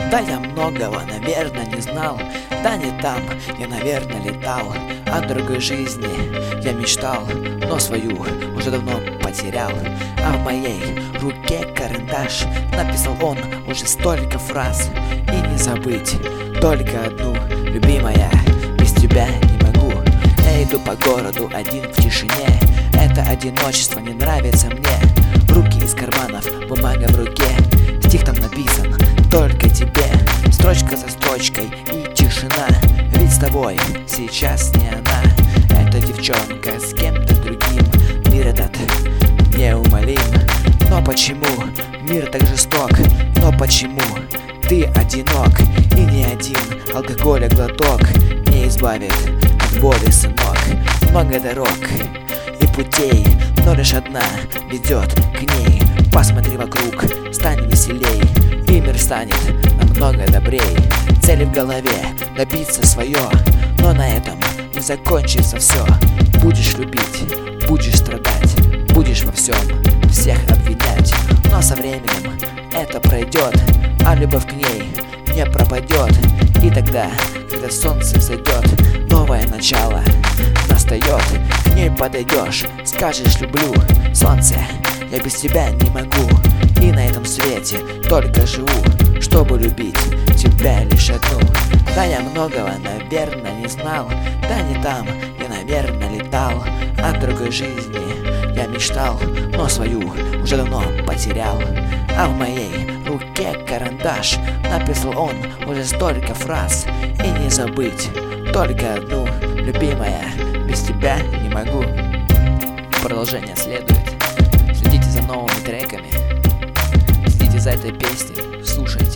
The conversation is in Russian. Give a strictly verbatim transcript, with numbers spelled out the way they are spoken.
Да я многого, наверное, не знал. Да не там, я, наверное, летал. О другой жизни я мечтал, но свою уже давно потерял. А в моей руке карандаш, написал он уже столько фраз. И не забыть только одну, любимая, без тебя не могу. Я иду по городу один в тишине. Это одиночество не нравится мне. Руки из карманов, бумага в руке. Стих там написан только тебе. Строчка за строчкой и тишина. Ведь с тобой сейчас не она. Это девчонка с кем-то другим. Мир этот неумолим. Но почему мир так жесток? Но почему ты одинок? И ни один алкоголя глоток не избавит от боли, сынок. Много дорог и путей, но лишь одна ведет к ней. Посмотри вокруг, стань веселей, и мир станет намного добрей. Цели в голове, добиться свое, но на этом не закончится все. Будешь любить, будешь страдать, будешь во всем всех обвинять. Но со временем это пройдет, а любовь к ней не пропадет. И тогда, когда солнце взойдет, новое начало настает. К ней подойдешь, скажешь люблю, солнце, я без тебя не могу. И на этом свете только живу, чтобы любить тебя лишь одну. Да я многого, наверное, не знал. Да не там, я, наверное, летал. О другой жизни я мечтал, но свою уже давно потерял. А в моей руке карандаш, написал он уже столько фраз. И не забыть только одну, любимая, без тебя не могу. Продолжение следует. Следите за новыми треками, следите за этой песней, слушайте.